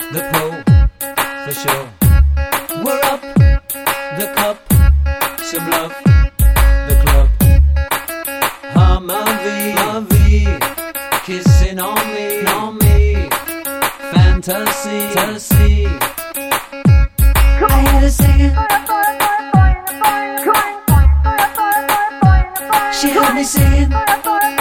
the pole, for sure. We're up, the cup, some love, the club. Harmony, kissing on me, fantasy. I hear her singing. She heard me singing.